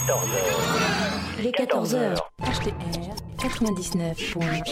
14h. Les 14h. HTR 99.1.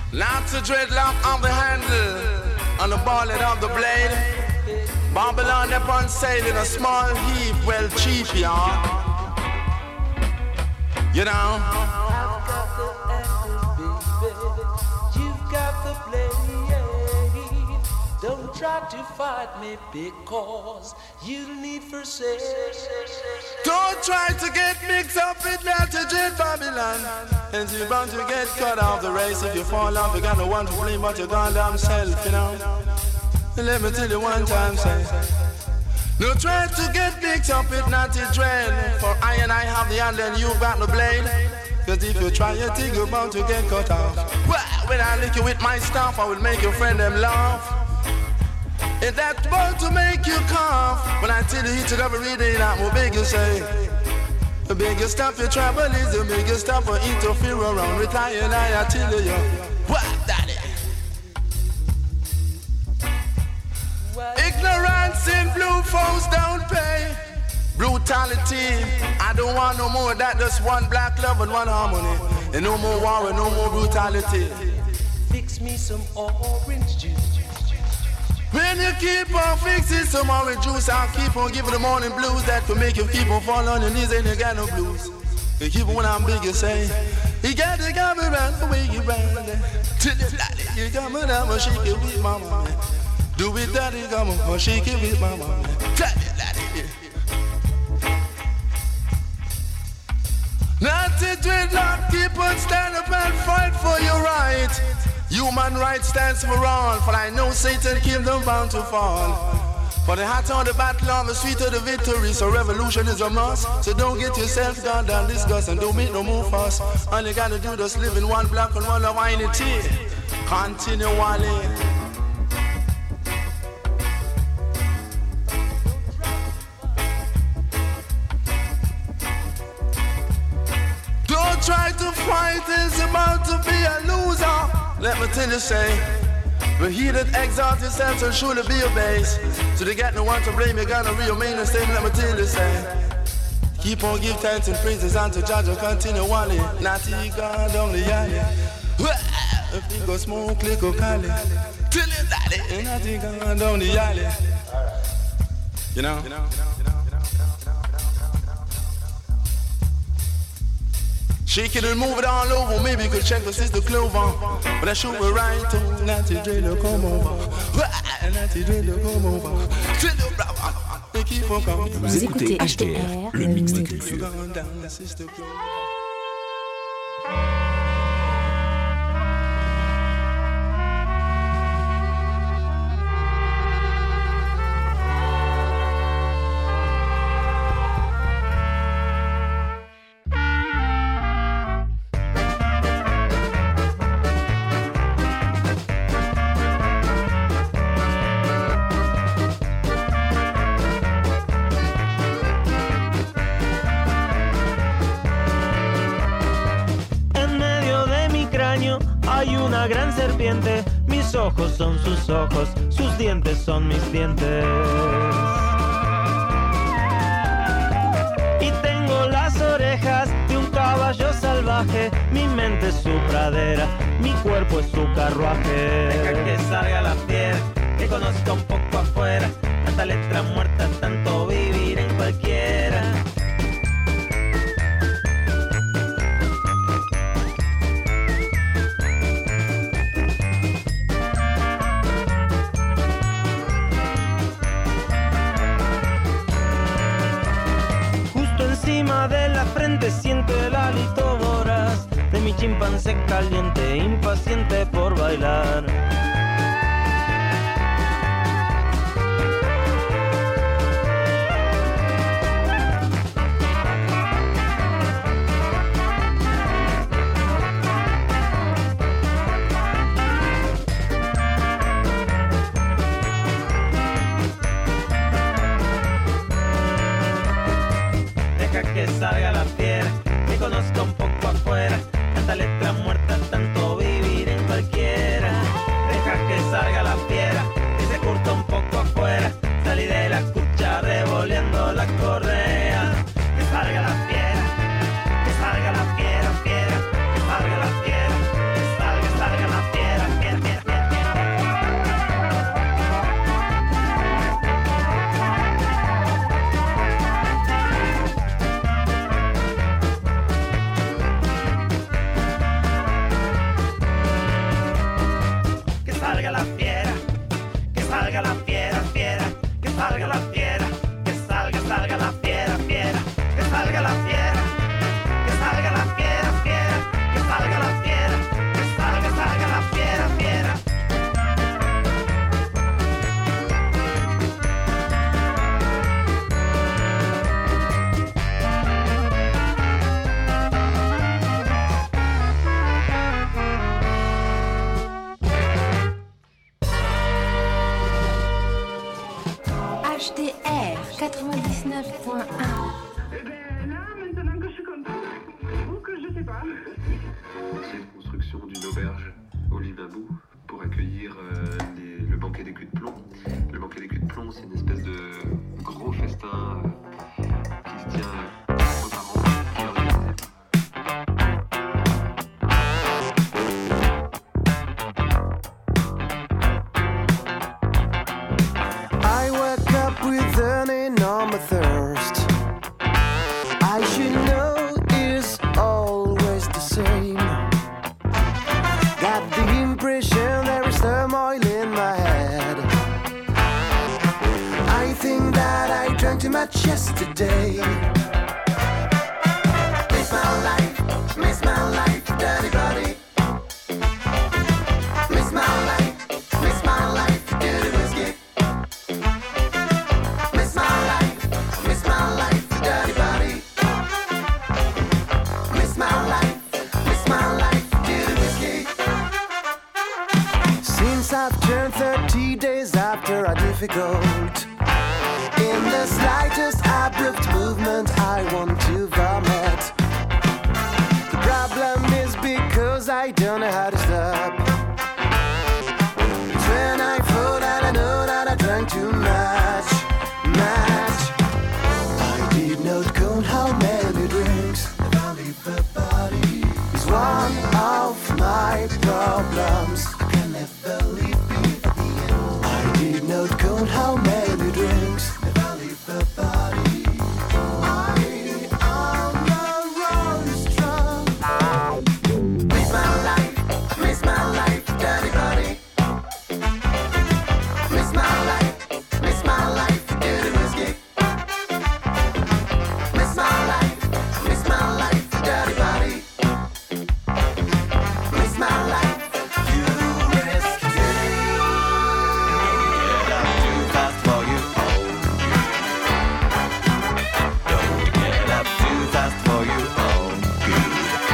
Lots of dreadlock on the handle, on the bullet of the blade. Babylon upon sailing a small heap, well cheap, y'all. You know. I've got the angle, baby. You've got the blade. Don't try to fight me because you'll need for sale. Don't try to get mixed up with Melted Babylon, and you're bound to get cut off the race. If you fall off, you got no one to blame but your goddamn self, you know. Let me tell you one time, say. No try to get mixed up with Natty Dread, for I and I have the hand and you've got the blade. Cause if you try your thing, you're bound to get cut off. Well, when I lick you with my stuff, I will make your friend them laugh. If that's bound to make you cough, when I tell you hit it every day, I'm what big you say. The biggest stop your trouble is the biggest stop for interfere around with I and I tell you, what daddy? Ignorance in blue folks don't pay. Brutality, I don't want no more. That just one black love and one harmony. And no more war and no more brutality. Fix me some orange juice. When you keep on fixing some orange juice, I'll keep on giving the morning blues that will make you keep on fall on your knees and you got no blues. You keep on when I'm big, you say, you got to come around the way you round. Till you flat it, you come around and shake it with my mama. Do it daddy, come on, shake it with my mama. Tell you that it. Not to dreadlock, keep on stand up and fight for your right. Human rights stands for all, for I know Satan kingdom bound to fall. For the hotter on the battle, on the sweeter the victory, so revolution is a must. So don't get yourself down, disgust, and don't make no move fast. All you gotta do is live in one block and one of unity. Continually. Don't try to fight, it's about to be a loser. Let me tell you, say, but he that exalts himself shall surely be abased. So they got no one to blame, you gotta remain the same. Let me tell you, say, keep on give thanks and praises unto Judge and continually. Not he God only yally. If he go smoke, click or cali. Tell you that it not he God only yally. You know? Shake it and move it all over. Maybe you could check the sister Clover. But I should be right to Natty Dread come over. Natty Dread come over. Keep on coming. Vous écoutez HTR, le mix des cultures. Hay una gran serpiente, mis ojos son sus ojos, sus dientes son mis dientes. Y tengo las orejas de un caballo salvaje, mi mente es su pradera, mi cuerpo es su carruaje. Deja que salga la piedra, que conozca un poco afuera, tanta letra muerta, tanto vivir en cualquiera. Encima de la frente siento el hálito voraz de mi chimpancé caliente, impaciente por bailar. Que salga la piedra, que conozca un poco afuera, tanta letra muerta, tanto vivir en cualquiera. Deja HTR 99.1. Eh ben là, maintenant que je suis contente, ou que je sais pas. C'est une construction d'une auberge au Limabou pour accueillir le banquet des culs de plomb. Le banquet des culs de plomb, c'est une espèce de gros festin qui se tient une fois par an, qui est organisé I woke up with an enormous thirst. I should know it's always the same. Got the impression there is turmoil in my head. I think that I drank too much yesterday. Miss my life, dirty body. Miss my life, dirty whiskey. Miss my life, dirty body. Miss my life, dirty whiskey. Since I've turned 30 days after a difficult, in the slightest abrupt movement I want to vomit. The problem is because I don't know how to stop. It's when I fall that I know that I drank too much. I did not count how many drinks I leave a body. It's one of my problems. I can never leave me at the end. I did not count how many drinks I leave a body. I am a rolling strong. Miss my life, dirty body. Miss my life, dirty whiskey. Miss my life, dirty body. Miss my life, you whiskey. Get up too fast for you. Don't get up too fast for you. Oh, good.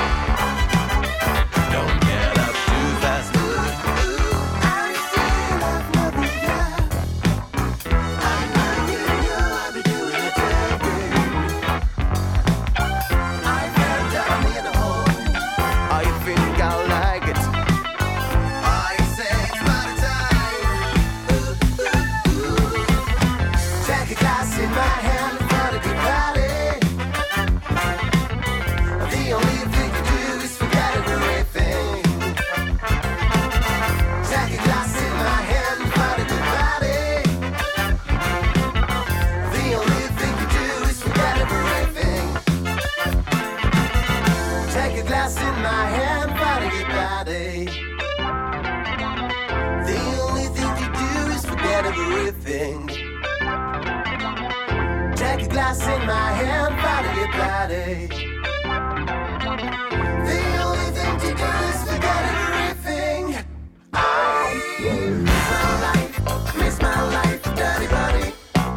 Don't get up too fast. I still have nothing yet. I know you know I'll be doing it again. I fell down in a hole. I think I like it. I say it's party time. Take a glass in my hand for a good party. The only thing to do is forget everything. Take a glass in my hand for a good party. The only thing to do is forget everything. Take a glass in my hand for a good party. The only thing to do is forget everything. Take a glass in my hand for a good party. The only thing to do is forget everything. Miss my life, dirty body.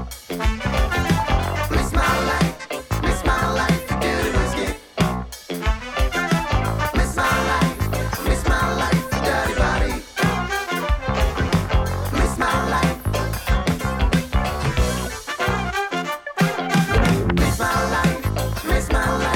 Miss my life, dirty whiskey. Miss my life, dirty body. Miss my life. Miss my life.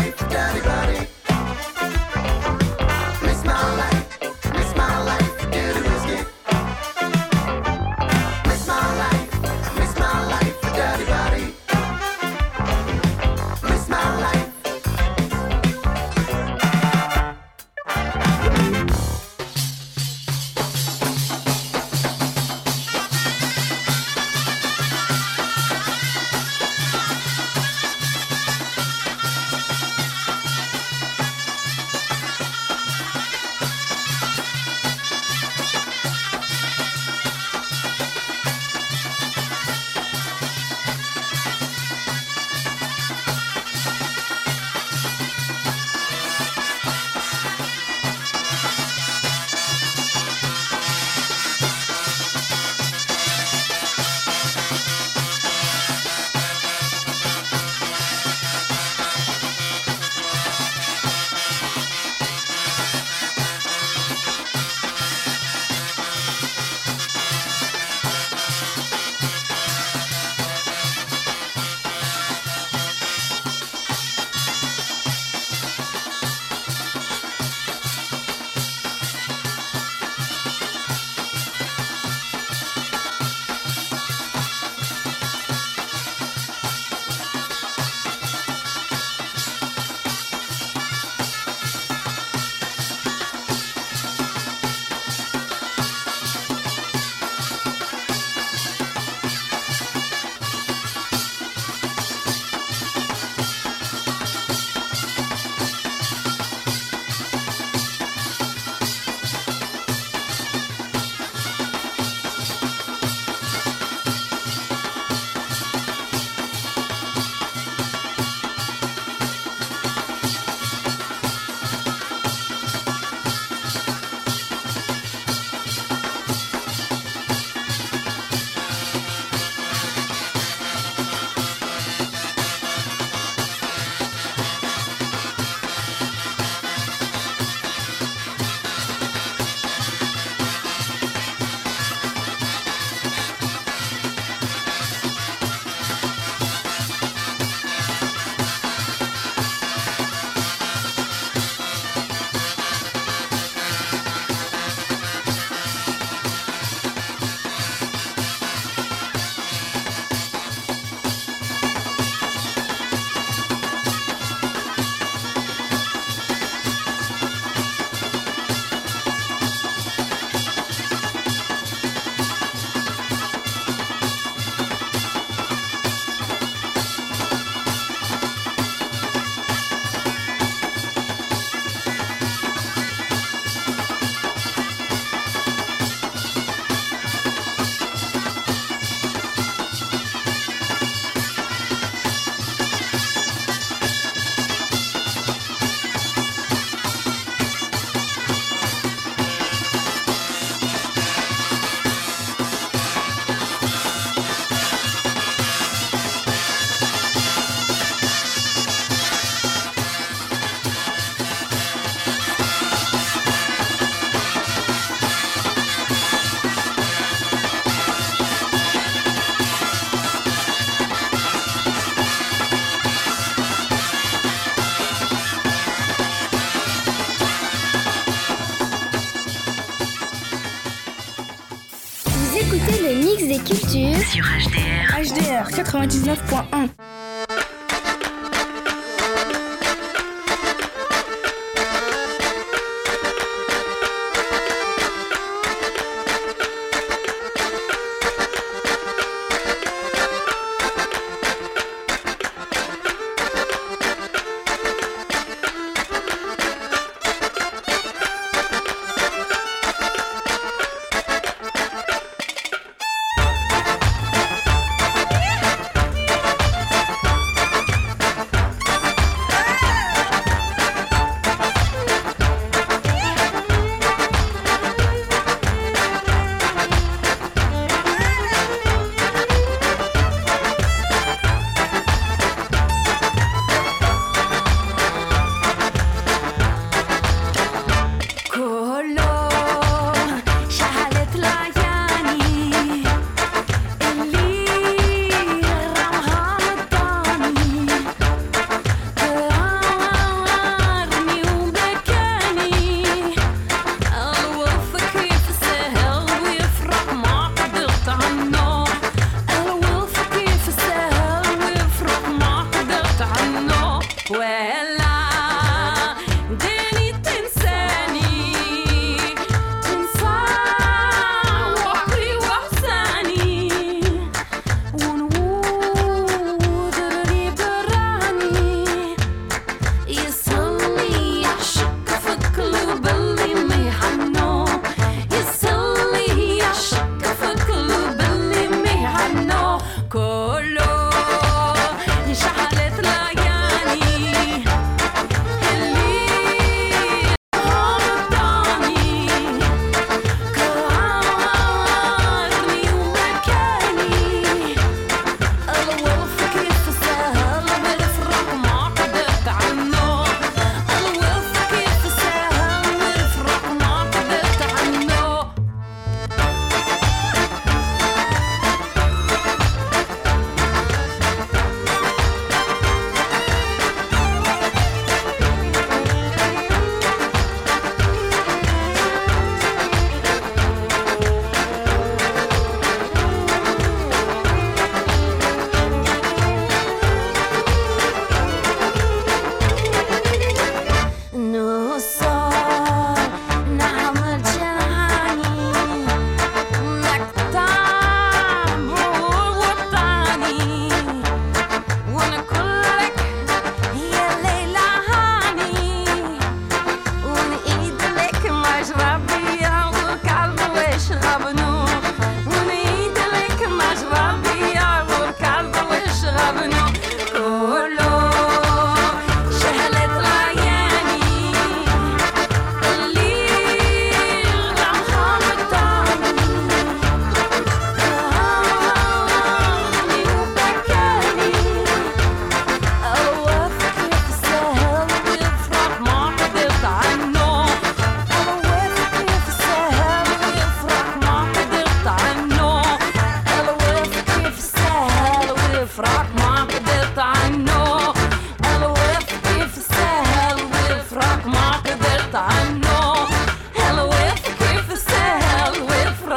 écoutez le mix des cultures sur HDR. HDR 99.1.